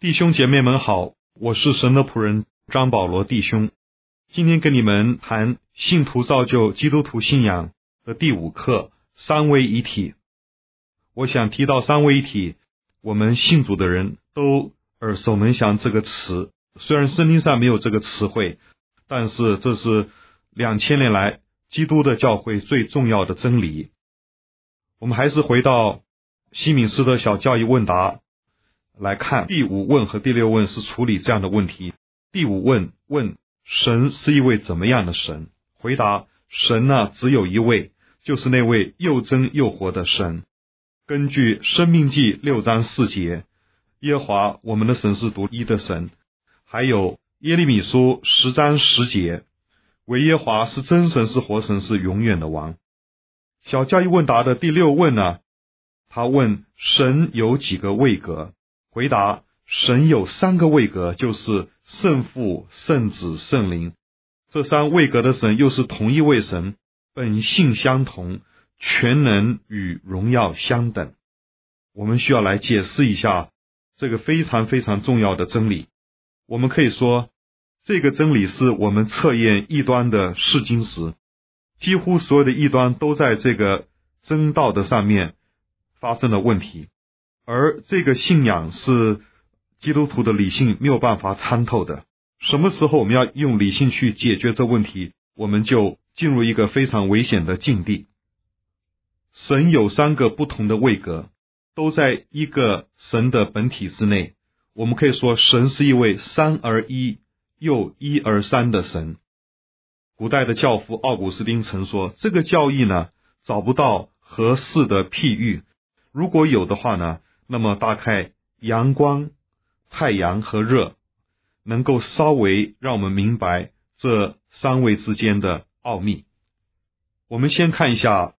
弟兄姐妹们好，我是神的仆人张保罗弟兄。今天跟你们谈信徒造就基督徒信仰的第5课，三位一体。我想提到三位一体，我们信主的人都耳熟能详这个词，虽然圣经上没有这个词汇，但是这是2000年来基督的教会最重要的真理。我们还是回到西敏师的小教义问答来看，第5问和第6问是处理这样的问题。第5问问神是一位怎么样的神？回答神呢，只有一位，就是那位又真又活的神。根据申命记6章4节，耶和华我们的神是独一的神。还有耶利米书10章10节，唯耶和华是真神，是活神，是永远的王。小教义问答的第6问呢，他问神有几个位格？回答神有3个位格，就是圣父、圣子、圣灵。这3位格的神又是同一位神，本性相同，全能与荣耀相等。我们需要来解释一下这个非常非常重要的真理。我们可以说，这个真理是我们测验异端的试金石，几乎所有的异端都在这个真道的上面发生了问题，而这个信仰是基督徒的理性没有办法参透的。什么时候我们要用理性去解决这问题，我们就进入一个非常危险的境地。神有3个不同的位格，都在一个神的本体之内。我们可以说，神是一位3而1又1而3的神。古代的教父奥古斯丁曾说，这个教义呢，找不到合适的譬喻，如果有的话呢，那么大概阳光、太阳和热能够稍微让我们明白这3位之间的奥秘。我们先看一下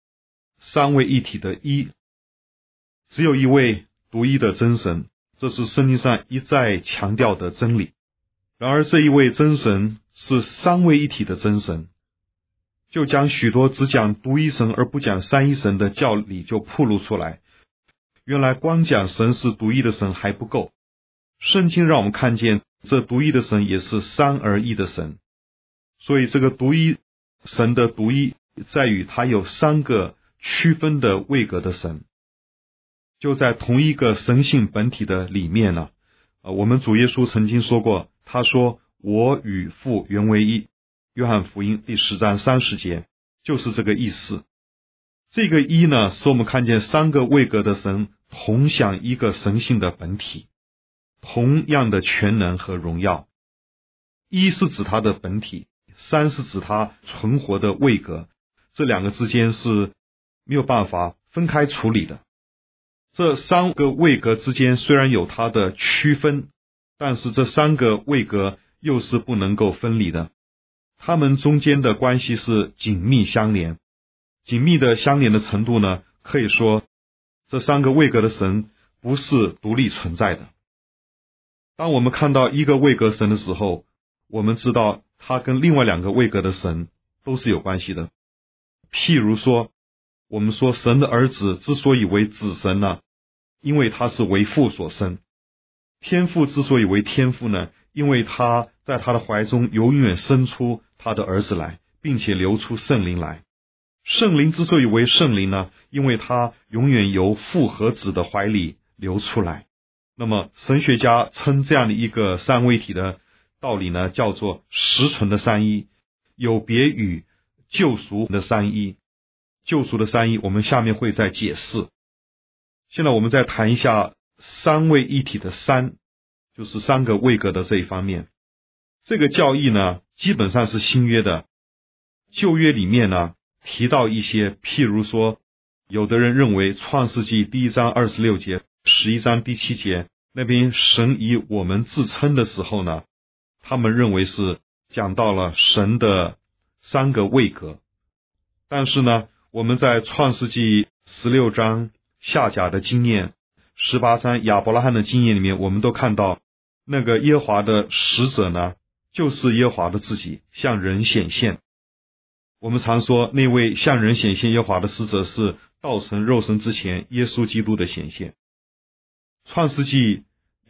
3位一体的一，只有一位独一的真神，这是圣经上一再强调的真理。然而这一位真神是3位一体的真神，就将许多只讲独一神而不讲三一神的教理就暴露出来。原来光讲神是独一的神还不够，圣经让我们看见这独一的神也是3而1的神。所以这个独一神的独一在于他有3个区分的位格的神，就在同一个神性本体的里面呢。我们主耶稣曾经说过，他说我与父原为一，约翰福音第10章30节，就是这个意思。这个一呢，使我们看见3个位格的神同享一个神性的本体，同样的全能和荣耀。一是指它的本体，3是指它存活的位格，这2个之间是没有办法分开处理的。这3个位格之间虽然有它的区分，但是这3个位格又是不能够分离的，它们中间的关系是紧密相连。紧密的相连的程度呢，可以说这3个位格的神不是独立存在的。当我们看到一个位格神的时候，我们知道它跟另外2个位格的神都是有关系的。譬如说，我们说神的儿子之所以为子神呢，因为他是为父所生。天父之所以为天父呢，因为他在他的怀中永远生出他的儿子来，并且流出圣灵来。圣灵之所以为圣灵呢，因为他永远由父和子的怀里流出来。那么神学家称这样的一个3位一体的道理呢，叫做实存的三一，有别于救赎的三一。救赎的三一我们下面会再解释。现在我们再谈一下3位一体的3，就是3个位格的这一方面。这个教义呢，基本上是新约的。旧约里面呢，提到一些，譬如说，有的人认为创世纪1章26节、11章第7节那边神以我们自称的时候呢，他们认为是讲到了神的3个位格。但是呢，我们在创世纪16章夏甲的经验、18章亚伯拉罕的经验里面，我们都看到那个耶和华的使者呢，就是耶和华的自己向人显现。我们常说那位向人显现耶和华的使者是道成肉身之前耶稣基督的显现。创世纪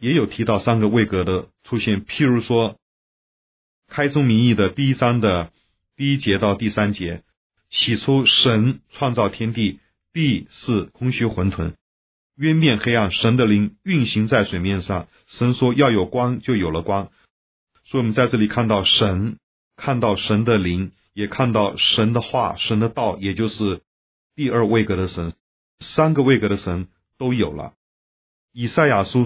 也有提到三个位格的出现，譬如说开宗明义的第1章的第1节到第3节，起初神创造天地，地是空虚混沌，渊面黑暗，神的灵运行在水面上，神说要有光，就有了光。所以我们在这里看到神，看到神的灵，也看到神的话，神的道，也就是第2位格的神，3个位格的神都有了。以赛亚书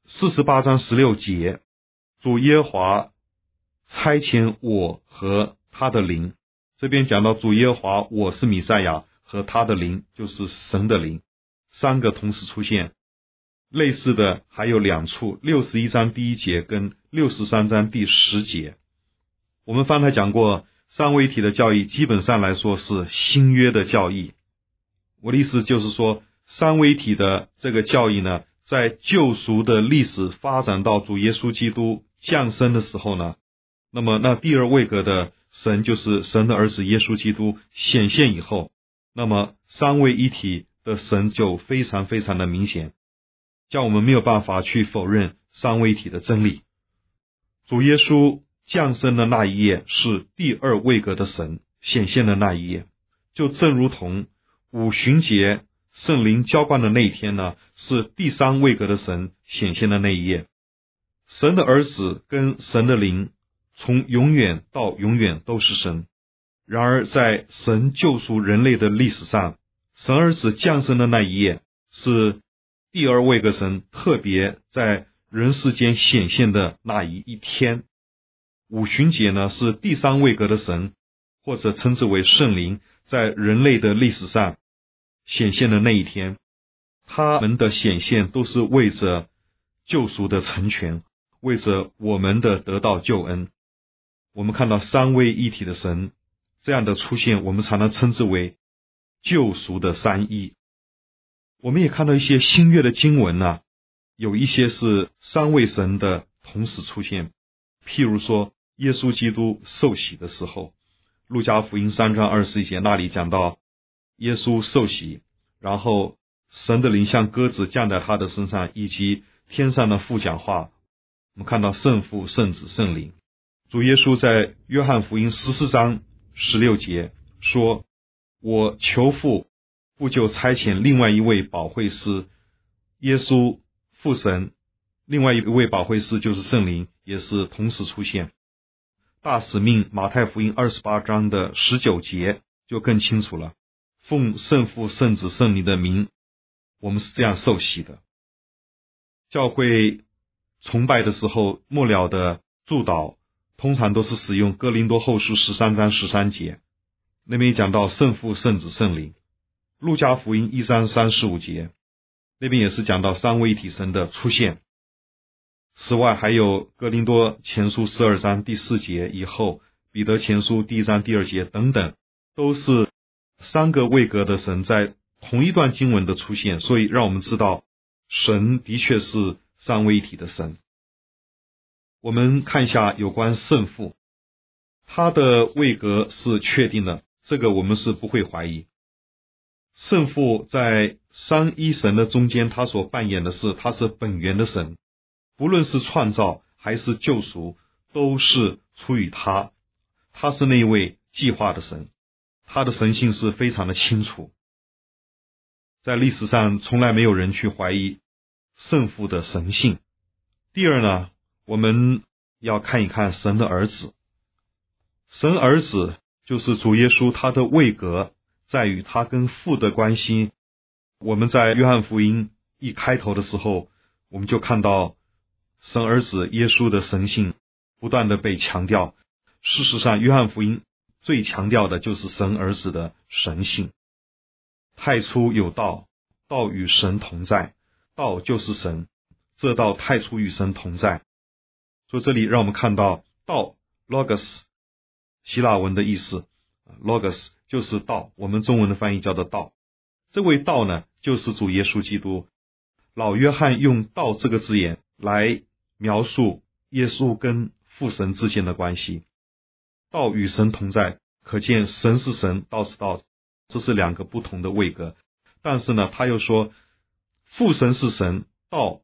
48章16节，主耶和华差遣我和他的灵，这边讲到主耶和华，我是弥赛亚，和他的灵就是神的灵，3个同时出现。类似的还有2处，61章第1节跟63章第10节。我们方才讲过，三位一体的教义基本上来说是新约的教义。我的意思就是说，三位一体的这个教义呢，在救赎的历史发展到主耶稣基督降生的时候呢，那么那第2位格的神就是神的儿子耶稣基督显现以后，那么三位一体的神就非常非常的明显，叫我们没有办法去否认三位一体的真理。主耶稣降生的那一夜是第2位格的神显现的那一夜，就正如同五旬节圣灵浇灌的那一天呢，是第3位格的神显现的那一夜。神的儿子跟神的灵从永远到永远都是神。然而在神救赎人类的历史上，神儿子降生的那一夜是第2位格神特别在人世间显现的那一天。五旬节呢，是第3位格的神，或者称之为圣灵，在人类的历史上显现的那一天。他们的显现都是为着救赎的成全，为着我们的得到救恩。我们看到三位一体的神这样的出现，我们才能称之为救赎的三一。我们也看到一些新约的经文呢，有一些是三位神的同时出现，譬如说耶稣基督受洗的时候，路加福音3章21节那里讲到耶稣受洗，然后神的灵像鸽子降在他的身上，以及天上的父讲话。我们看到圣父、圣子、圣灵。主耶稣在约翰福音14章16节说，我求父，父就差遣另外一位保惠师，耶稣父神，另外一位保惠师就是圣灵，也是同时出现。大使命马太福音28章的19节就更清楚了，奉圣父、圣子、圣灵的名，我们是这样受洗的。教会崇拜的时候，末了的祝祷通常都是使用哥林多后书13章13节，那边讲到圣父、圣子、圣灵。路加福音1章35节，那边也是讲到三位一体神的出现。此外还有哥林多前书12章第4节以后，彼得前书第1章第2节等等，都是三个位格的神在同一段经文的出现，所以让我们知道神的确是三位一体的神。我们看一下有关圣父，他的位格是确定的，这个我们是不会怀疑。圣父在三一神的中间，他所扮演的是他是本源的神，不论是创造还是救赎，都是出于他，他是那一位计划的神，他的神性是非常的清楚。在历史上从来没有人去怀疑圣父的神性。第二呢，我们要看一看神的儿子。神儿子就是主耶稣，他的位格在于他跟父的关系。我们在约翰福音一开头的时候，我们就看到神儿子耶稣的神性不断的被强调。事实上约翰福音最强调的就是神儿子的神性。太初有道，道与神同在，道就是神，这道太初与神同在。所以这里让我们看到道 logos 希腊文的意思， logos 就是道，我们中文的翻译叫做道。这位道呢，就是主耶稣基督。老约翰用道这个字眼来描述耶稣跟父神之间的关系。道与神同在，可见神是神，道是道，这是两个不同的位格。但是呢，他又说父神是神，道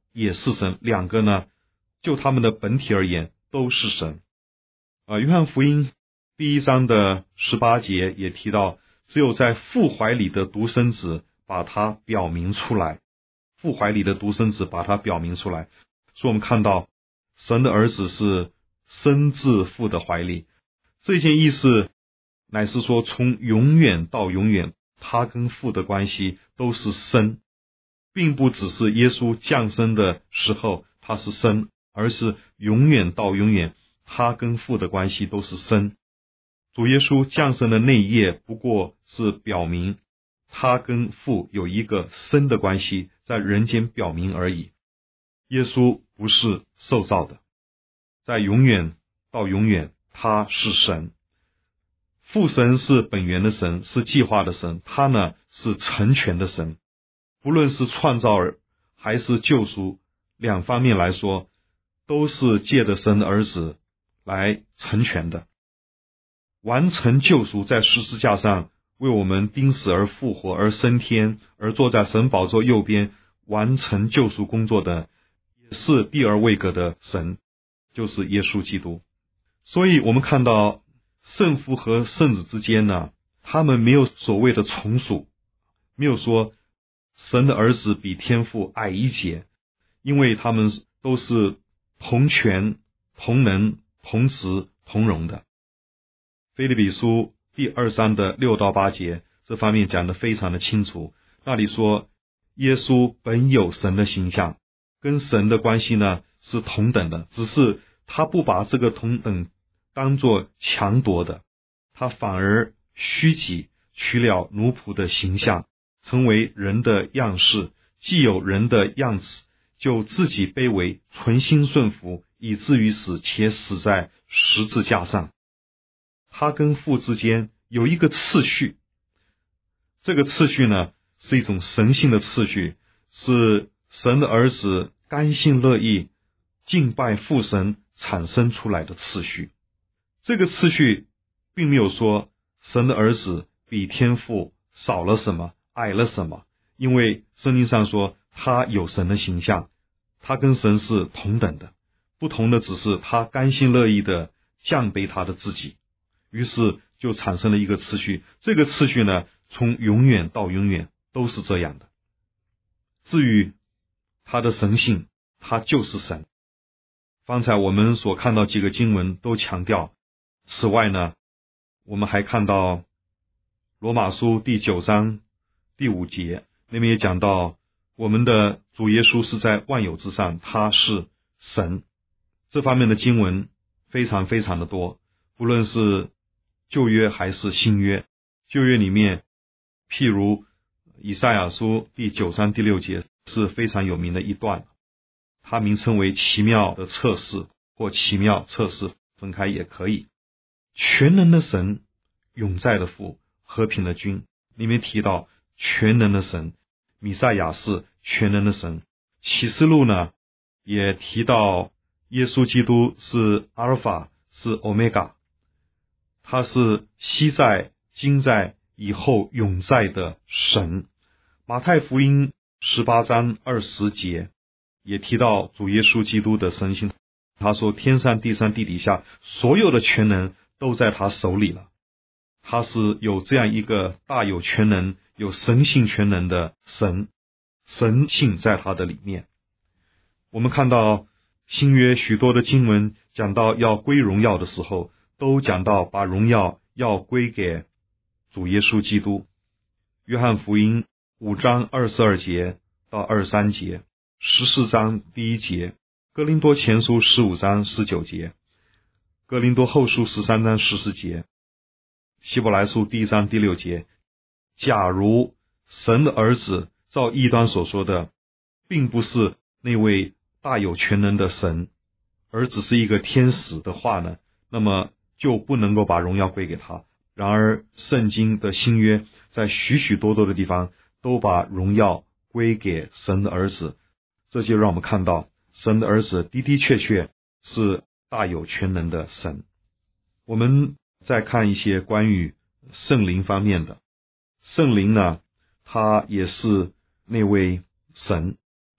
也是神，两个呢，就他们的本体而言都是神。约翰福音第1章的18节也提到，只有在父怀里的独生子把它表明出来，父怀里的独生子把它表明出来。所以我们看到神的儿子是生自父的怀里，这件意思乃是说从永远到永远，他跟父的关系都是生，并不只是耶稣降生的时候他是生，而是永远到永远他跟父的关系都是生。主耶稣降生的那一夜不过是表明他跟父有一个生的关系，在人间表明而已。耶稣不是受造的，在永远到永远他是神。父神是本源的神，是计划的神，他呢是成全的神。不论是创造还是救赎，两方面来说都是借着神的儿子来成全的。完成救赎，在十字架上为我们钉死而复活而升天，而坐在神宝座右边完成救赎工作的，也是第二位格的神，就是耶稣基督。所以我们看到圣父和圣子之间呢，他们没有所谓的从属，没有说神的儿子比天父矮一截，因为他们都是同权、同能、同职、同荣的。腓立比书第2章的6到8节这方面讲得非常的清楚，那里说耶稣本有神的形象，跟神的关系呢是同等的，只是他不把这个同等当作强夺的，他反而虚己，取了奴仆的形象，成为人的样式，既有人的样子，就自己卑微，存心顺服，以至于死，且死在十字架上。他跟父之间有一个次序，这个次序呢是一种神性的次序，是神的儿子甘心乐意敬拜父神产生出来的次序。这个次序并没有说神的儿子比天父少了什么，矮了什么，因为圣经上说他有神的形象，他跟神是同等的，不同的只是他甘心乐意的降卑他的自己，于是就产生了一个次序。这个次序呢，从永远到永远都是这样的。至于他的神性，他就是神。方才我们所看到几个经文都强调。此外呢，我们还看到罗马书第9章第5节，那边也讲到我们的主耶稣是在万有之上，他是神。这方面的经文非常非常的多，不论是旧约还是新约。旧约里面譬如以赛亚书第9章第6节是非常有名的一段，它名称为奇妙的测试，或奇妙测试，分开也可以。全能的神，永在的父，和平的君，里面提到全能的神，弥赛亚是全能的神。启示录呢也提到耶稣基督是阿尔法，是欧米伽，他是昔在、今在、以后永在的神。马太福音18章20节也提到主耶稣基督的神性，他说天上地上地底下所有的全能都在他手里了，他是有这样一个大有全能、有神性全能的神，神性在他的里面。我们看到新约许多的经文讲到要归荣耀的时候，都讲到把荣耀要归给主耶稣基督。约翰福音5章22节到23节，14章第1节，哥林多前书15章19节，哥林多后书13章14节，希伯来书第1章第6节。假如神的儿子照异端所说的并不是那位大有全能的神，而只是一个天使的话呢，那么就不能够把荣耀归给他。然而圣经的新约在许许多多的地方都把荣耀归给神的儿子，这就让我们看到神的儿子的的确确是大有全能的神。我们再看一些关于圣灵方面的。圣灵呢，他也是那位神，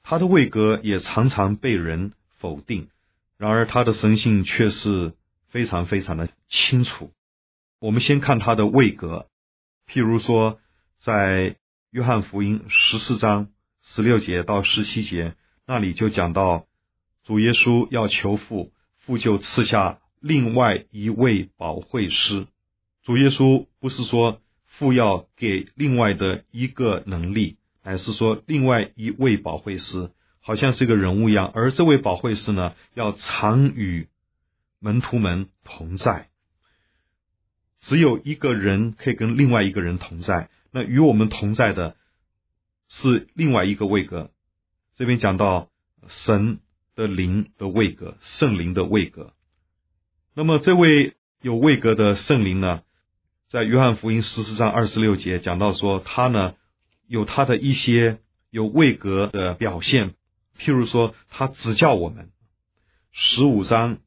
他的位格也常常被人否定，然而他的神性却是非常非常的清楚。我们先看他的位格，譬如说在约翰福音14章16节到17节，那里就讲到主耶稣要求父，父就赐下另外一位保惠师。主耶稣不是说父要给另外的一个能力，乃是说另外一位保惠师，好像是一个人物一样，而这位保惠师呢，要常与门徒们同在。只有一个人可以跟另外一个人同在，那与我们同在的是另外一个位格。这边讲到神的灵的位格，圣灵的位格。那么这位有位格的圣灵呢，在约翰福音14章26节讲到说，他呢有他的一些有位格的表现，譬如说他指教我们。15章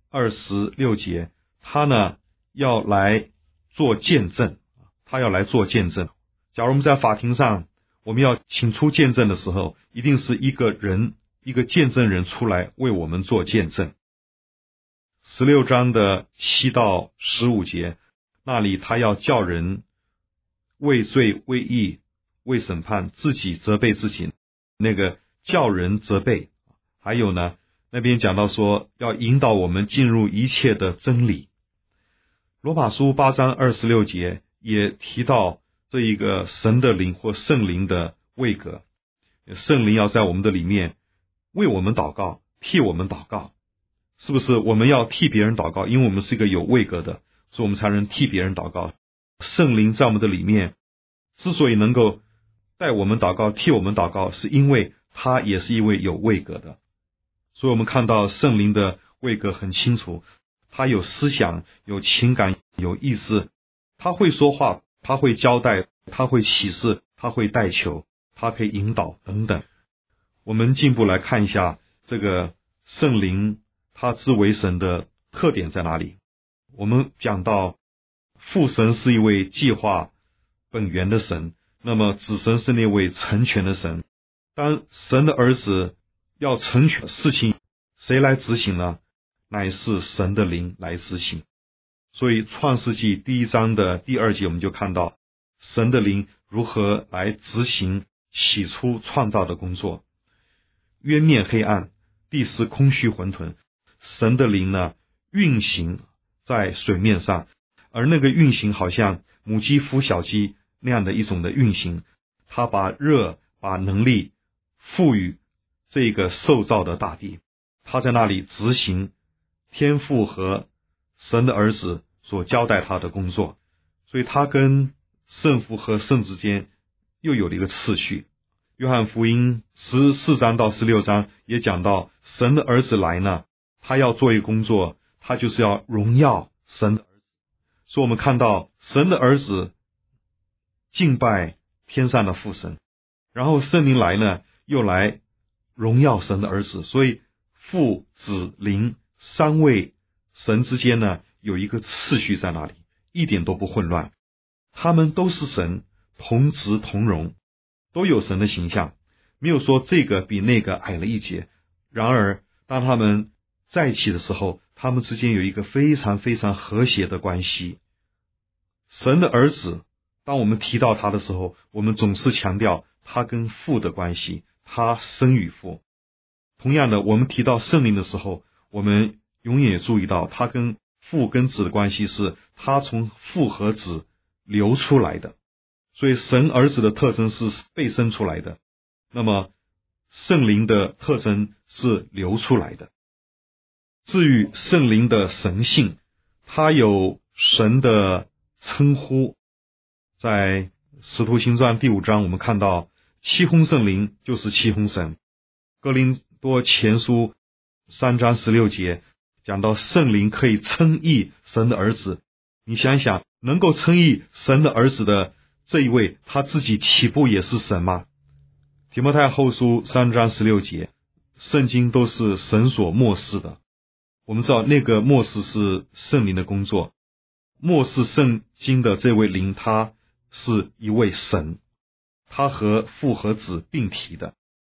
26节，他呢要来做见证，他要来做见证。假如我们在法庭上，我们要请出见证的时候，一定是一个人，一个见证人出来为我们做见证。16章的7到15节，那里他要叫人为罪为义为审判，自己责备自己，那个叫人责备。还有呢，那边讲到说要引导我们进入一切的真理。罗马书8章26节也提到这一个神的灵或圣灵的位格，圣灵要在我们的里面为我们祷告，替我们祷告。是不是我们要替别人祷告？因为我们是一个有位格的，所以我们才能替别人祷告。圣灵在我们的里面之所以能够带我们祷告，替我们祷告，是因为他也是一位有位格的。所以我们看到圣灵的位格很清楚，他有思想，有情感，有意志，他会说话，他会交代，他会启示，他会代求，他可以引导等等。我们进一步来看一下这个圣灵他之为神的特点在哪里。我们讲到父神是一位计划本源的神，那么子神是那位成全的神。当神的儿子要成全事情，谁来执行呢？乃是神的灵来执行。所以创世纪1章的第2节我们就看到神的灵如何来执行起初创造的工作。渊面黑暗，地是空虚混沌，神的灵呢运行在水面上，而那个运行好像母鸡孵小鸡那样的一种的运行，他把热把能力赋予这个受造的大地，他在那里执行天父和神的儿子所交代他的工作。所以他跟圣父和圣子间又有了一个次序。约翰福音14章到16章也讲到神的儿子来呢，他要做一个工作，他就是要荣耀神的儿子。所以我们看到神的儿子敬拜天上的父神，然后圣灵来呢，又来荣耀神的儿子。所以父子灵三位神之间呢，有一个次序在那里，一点都不混乱。他们都是神，同职同荣，都有神的形象，没有说这个比那个矮了一截。然而当他们在一起的时候，他们之间有一个非常非常和谐的关系。神的儿子，当我们提到他的时候，我们总是强调他跟父的关系，他生于父。同样的，我们提到圣灵的时候，我们永远也注意到他跟父跟子的关系是他从父和子流出来的。所以神儿子的特征是被生出来的，那么圣灵的特征是流出来的。至于圣灵的神性，它有神的称呼。在使徒行传第5章我们看到七轰圣灵就是七轰神。哥林多前书3章16节讲到圣灵可以称义神的儿子。你想想，能够称义神的儿子的这一位，他自己岂不也是神吗？提摩太后书3章16节，圣经都是神所默示的。我们知道那个默示是圣灵的工作，默示圣经的这位灵，他是一位神，他和父和子并提的。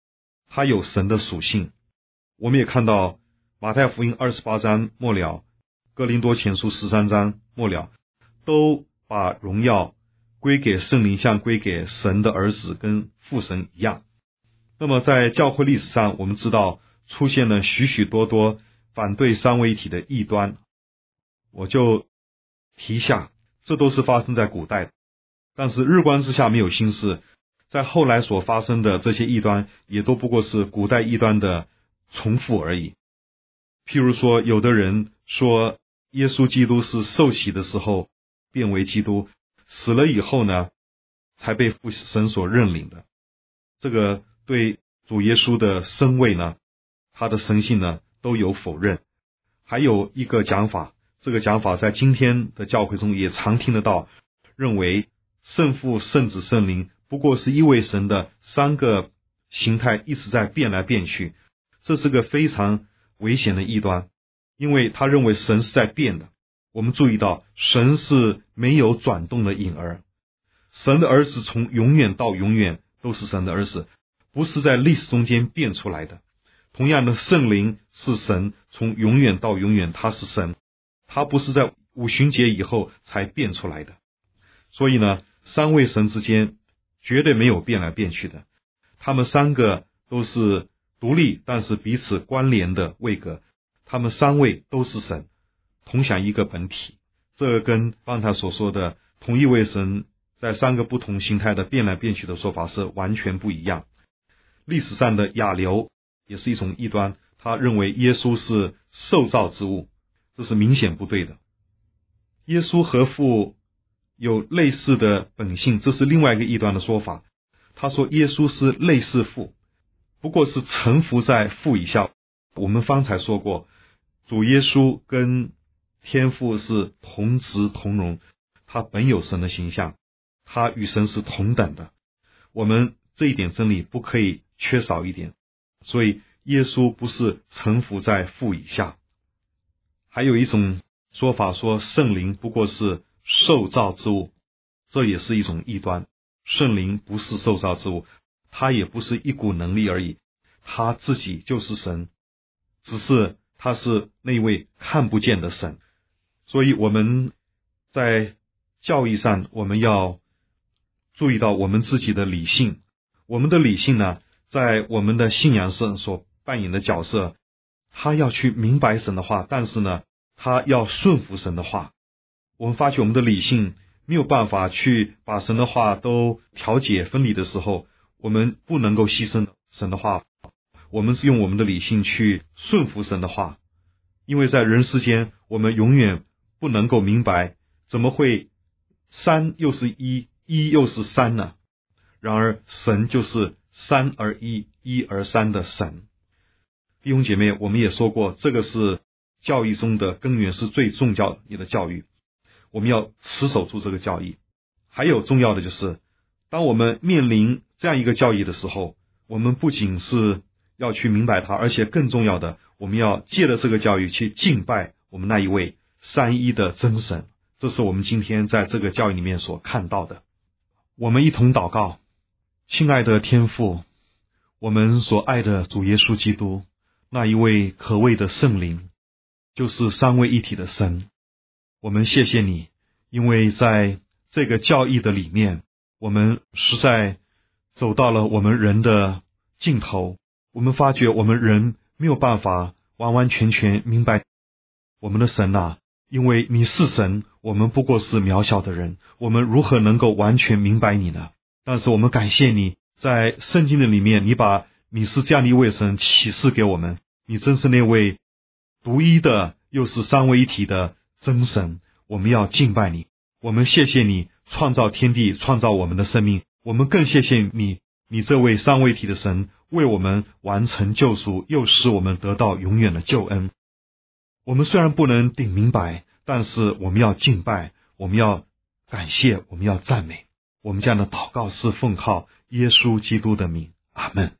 他有神的属性。我们也看到马太福音28章末了，哥林多前书13章末了，都把荣耀归给圣灵，像归给神的儿子跟父神一样。那么在教会历史上，我们知道出现了许许多多反对三位一体的异端，我就提一下，这都是发生在古代的。但是日光之下没有新事，在后来所发生的这些异端，也都不过是古代异端的重复而已。譬如说，有的人说耶稣基督是受洗的时候变为基督，死了以后呢，才被父神所认领的。这个对主耶稣的身位呢，他的神性呢，都有否认。还有一个讲法，这个讲法在今天的教会中也常听得到，认为圣父、圣子、圣灵不过是一位神的三个形态一直在变来变去，这是个非常危险的异端，因为他认为神是在变的。我们注意到，神是没有转动的影儿，神的儿子从永远到永远都是神的儿子，不是在历史中间变出来的。同样的，圣灵是神，从永远到永远他是神，他不是在五旬节以后才变出来的。所以呢，三位神之间绝对没有变来变去的，他们三个都是独立但是彼此关联的位格，他们三位都是神，同享一个本体。这个跟刚才所说的同一位神在三个不同形态的变来变去的说法是完全不一样。历史上的亚流也是一种异端，他认为耶稣是受造之物，这是明显不对的。耶稣和父有类似的本性，这是另外一个异端的说法。他说耶稣是类似父，不过是臣服在父以下。我们方才说过，主耶稣跟天父是同质同荣，他本有神的形象，他与神是同等的。我们这一点真理不可以缺少一点，所以耶稣不是臣服在父以下。还有一种说法说圣灵不过是受造之物，这也是一种异端。圣灵不是受造之物，他也不是一股能力而已，他自己就是神，只是他是那位看不见的神。所以我们在教义上，我们要注意到我们自己的理性。我们的理性呢，在我们的信仰上所扮演的角色，他要去明白神的话，但是呢，他要顺服神的话。我们发觉我们的理性没有办法去把神的话都调解分离的时候，我们不能够牺牲神的话，我们是用我们的理性去顺服神的话。因为在人世间，我们永远不能够明白，怎么会三又是一，一又是三呢？然而神就是三而一，一而三的神。弟兄姐妹，我们也说过，这个是教义中的根源，是最重要的教育，我们要持守住这个教义。还有重要的就是，当我们面临这样一个教义的时候，我们不仅是要去明白它，而且更重要的，我们要借着这个教育去敬拜我们那一位三一的真神。这是我们今天在这个教义里面所看到的。我们一同祷告。亲爱的天父，我们所爱的主耶稣基督，那一位可畏的圣灵，就是三位一体的神。我们谢谢你，因为在这个教义的里面，我们实在走到了我们人的尽头。我们发觉我们人没有办法完完全全明白我们的神啊，因为你是神，我们不过是渺小的人，我们如何能够完全明白你呢？但是我们感谢你，在圣经的里面，你把你是这样的一位神启示给我们，你真是那位独一的又是三位一体的真神。我们要敬拜你，我们谢谢你创造天地，创造我们的生命，我们更谢谢你，你这位三位一体的神为我们完成救赎，又使我们得到永远的救恩。我们虽然不能顶明白，但是我们要敬拜，我们要感谢，我们要赞美。我们这样的祷告是奉靠耶稣基督的名，阿们。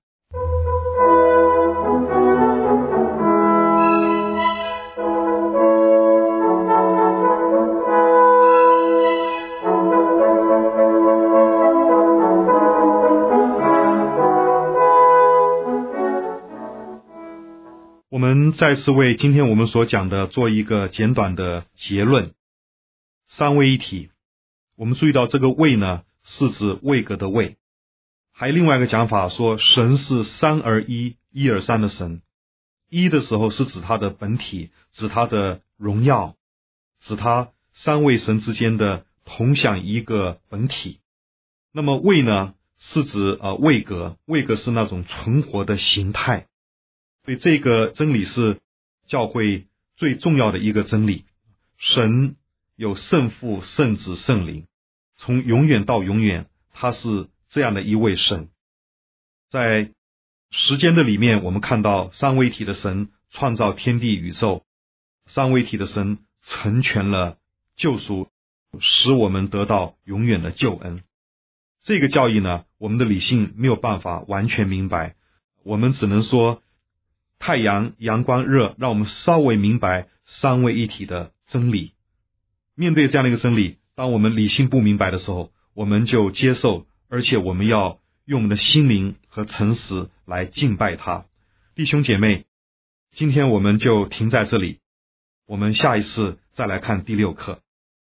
们再次为今天我们所讲的做一个简短的结论。三位一体，我们注意到这个位呢，是指位格的位。还有另外一个讲法说，神是三而一，一而三的神。一的时候是指他的本体，指他的荣耀，指他三位神之间的同享一个本体。那么位呢，是指位格，位格是那种存活的形态。所以这个真理是教会最重要的一个真理。神有圣父、圣子、圣灵，从永远到永远，他是这样的一位神。在时间的里面，我们看到三位一体的神创造天地宇宙，三位一体的神成全了救赎，使我们得到永远的救恩。这个教义呢，我们的理性没有办法完全明白，我们只能说太阳、阳光、热，让我们稍微明白三位一体的真理。面对这样的一个真理，当我们理性不明白的时候，我们就接受，而且我们要用我们的心灵和诚实来敬拜他。弟兄姐妹，今天我们就停在这里，我们下一次再来看第6课。